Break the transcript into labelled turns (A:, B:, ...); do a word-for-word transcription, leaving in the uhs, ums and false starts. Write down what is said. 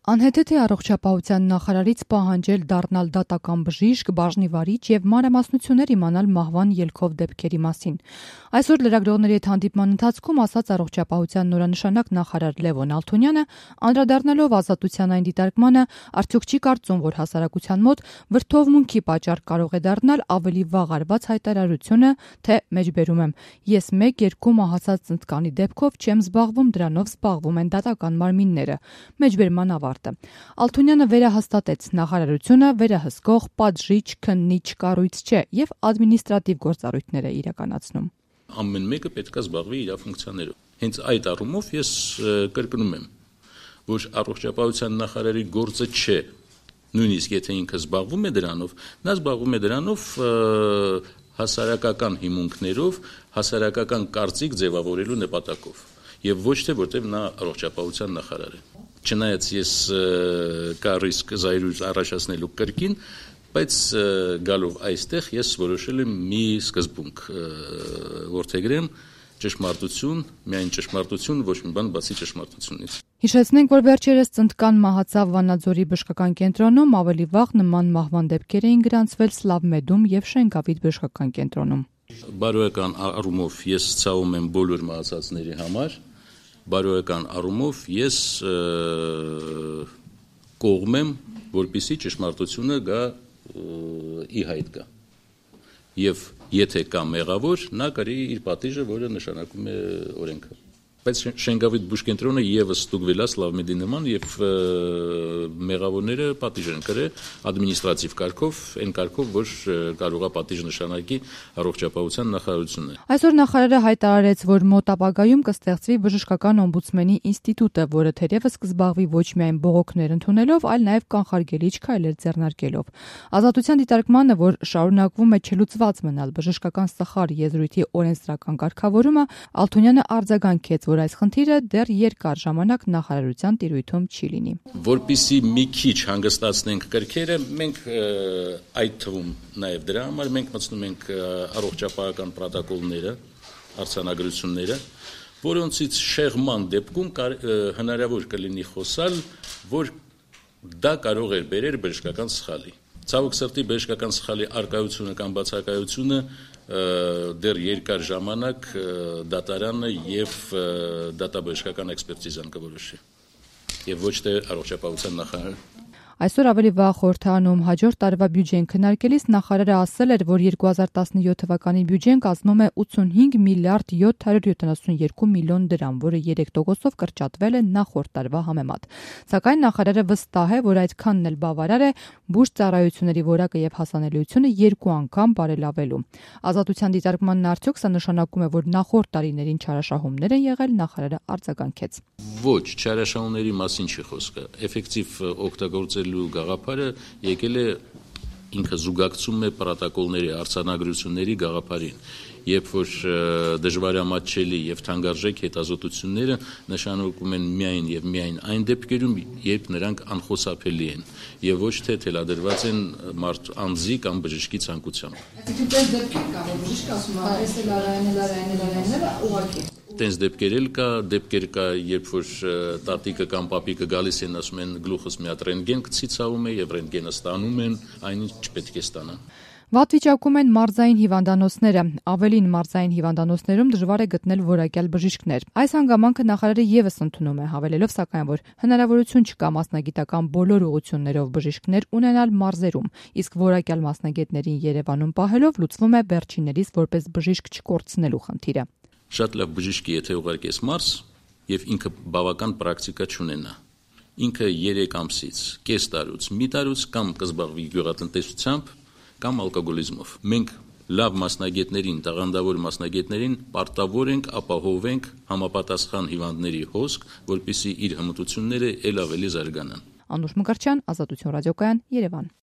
A: Անհեթեթ է առողջապահության նախարարից պահանջել դառնալ դատական բժիշկ, բաժնի վարիչ և մանրամասնություններ իմանալ մահվան ելքով դեպքերի մասին։ Այսօր լրագրողների հետ հանդիպման ընթացքում ասաց առողջապահության նորանշանակ նախարար Լևոն Ալթունյանը, անդրադառնալով ազատության այն դիտարկմանը, արդյոք չի կարծում, որ հասարակության մոտ վրդովմունքի պատճառ կարող է դառնալ ավելի վաղ արված հայտարարությունը, թե մեջբերում եմ, ես մեկ-երկու մահացած ծնտկանի դեպքով չեմ զբաղվում, դրանով զբաղվում են դատական մարմինները։ Մեջբերման ավարտ Ալթունյանը վերահաստատեց, նախարարությունը վերահսկող, պատժիչ, քննիչ կառույց չէ և ադմինիստրատիվ գործառույթներ է իրականացնում։
B: Ամեն մեկը պետք է զբաղվի իր ֆունկցիաներով։ Հենց այդ առումով ես կրկնում եմ, որ առողջապահության նախարարի գործը չէ, նույնիսկ եթե ինքը զբաղվում է դրանով, նա զբաղվում է դրանով հասարակական հիմունքներով, հասարակական կարծիք ձևավորելու նպատակով եւ ոչ թե որտեղ նա առողջապահության նախարար է։ Չնայած ես կա ռիսկ զայրույթ առաջացնելու կրկին, բայց գալով այստեղ ես որոշել եմ մի սկզբունք որդեգրեմ ճշմարտություն, միայն ճշմարտություն, ոչ մի բան բացի ճշմարտությունից։
A: Հիշեցնենք, որ վերջերս ծնտկան մահացավ Վանաձորի բժշկական կենտրոնում, ավելի վաղ նման մահվան դեպքեր էին գրանցվել Սլավմեդում և Շենգավիթ բժշկական կենտրոնում։
B: Բարոյական առումով ես ցավում եմ բոլոր մահացածների համար, բարոյական առումով ես կողմ եմ, որպեսզի ճշմարտությունը գա ի հայտ գա։ Եվ եթե կա մեղավոր, նա կրի իր պատիժը, որը նշանակում է օրենքը։ Բայց Շենգավիթ բուժկենտրոնը եւս ստուգվել է Սլավմեդի նման եւ մեղավորները պատիժ են կրել ադմինիստրատիվ կարգով, այն կարգով, որ կարող է պատիժ նշանակի առողջապահության նախարարությունը։
A: Այսօր նախարարը հայտարարեց, որ մոտ ապագայում կստեղծվի բժշկական օմբուդսմենի ինստիտուտը, որը թերևս կզբաղվի ոչ միայն բողոքներ ընդունելով, այլ նաեւ կանխարգելիչ քայլեր ձեռնարկելով։ Ազատության դիտարկմանը, որ շարունակվում է չլուծված մնալ բժշկական սխալ եզրույթի օրենսդրական կարգավորումը, Ալթունյանը արձագանքեց, որ այս խնդիրը դեռ երկար ժամանակ նախարարության տիրույթում չի լինի։
B: Որպեսզի մի քիչ հանգստացնենք կրքերը, մենք այդ թվում նաև դրա համար մենք մտցնում ենք առողջապահական պրոտոկոլները, արձանագրությունները, որոնցից շեղման դեպքում հնարավոր կլինի խոսալ, որ դա կարող էր բերել բժշկական սխալի։ Ցավոք սրտի բժշկական սխալի արկայությունը կամ բացակայությունը դեռ երկար ժամանակ դատարանը եւ դատաբժշկական էքսպերտիզան կորոշի եւ ոչ թե առողջապահության նախարարը։
A: Այսօր ավելի վաղ խորհրդարանում հաջորդ տարվա բյուջեն քննարկելիս նախարարը ասել էր, որ երկու հազար տասնյոթ թվականի բյուջեն կազմում է ութսունհինգ միլիարդ յոթ հարյուր յոթանասունյերկու միլիոն դրամ, որը երեք տոկոսով կրճատվել է նախորդ տարվա համեմատ։ Սակայն նախարարը վստահ է, որ այդքանն էլ բավարար է բուժծառայությունների որակը եւ հասանելիությունը երկու անգամ բարելավելու։ Ազատության դիտարկմանն արդյոք սա նշանակում է, որ նախորդ տարիներին չարաշահումներ են եղել, նախարարը արձագանքեց։
B: Ոչ, չարաշահումների մասին չի խոսքը։ Էֆեկտիվ օգտագործելու գաղափարը եկել է ինքը զուգակցում է պրոտոկոլների, արձանագրությունների գաղափարին, երբ որ դժվարամատչելի եւ թանկարժեք հետազոտությունները նշանակում են միայն եւ միայն այն դեպքերում, երբ նրանք անխուսափելի են եւ ոչ թե թելադրված են մարդ անձի կամ բժշկի ցանկությամբ։
A: Այսինքն դեպքեր կա, որ բժիշկը ասում է, այս էլ արայեն, էլ արայեն, էլ արայեն, ուղղակի
B: Տենց դեպքեր էլ կա, դեպքեր կա, երբ որ տատիկը կամ պապիկը գալիս են, ասում են գլուխս մի հատ ռենտգեն կցիցավում է եւ ռենտգենը ստանում են, այնինչ չպետք է ստանան։
A: Վատ վիճակում են մարզային հիվանդանոցները։ Ավելին մարզային հիվանդանոցներում դժվար է գտնել որակյալ բժիշկներ։ Այս հանգամանքը նախարարը եւս ընդունում է, հավելելով սակայն, որ հնարավորություն չկա մասնագիտական բոլոր ուղղություններով բժիշկներ ունենալ մարզերում, իսկ որակյալ մասնագետներին Երևանում պահելով լուծվում է վերջիններիս որպես բժիշկ չկորցնելու խնդիրը։
B: Շատ լավ բժիշկի եթե ուղարկես մարզ եւ ինքը բավական պրակտիկա չունենա, ինքը երեք ամսից, կես տարուց, մի տարուց կամ կզբաղվի գյուղատնտեսությամբ կամ ալկոգոլիզմով։ Մենք լավ մասնագետներին, տաղանդավոր մասնագետներին պարտավոր ենք ապահովենք համապատասխան հիվանդների հոսք, որպեսզի իր հմտությունները ել ավելի զարգանան։
A: Անուշ Մկրտչյան, Ազատություն ռադիոկայան, Երևան։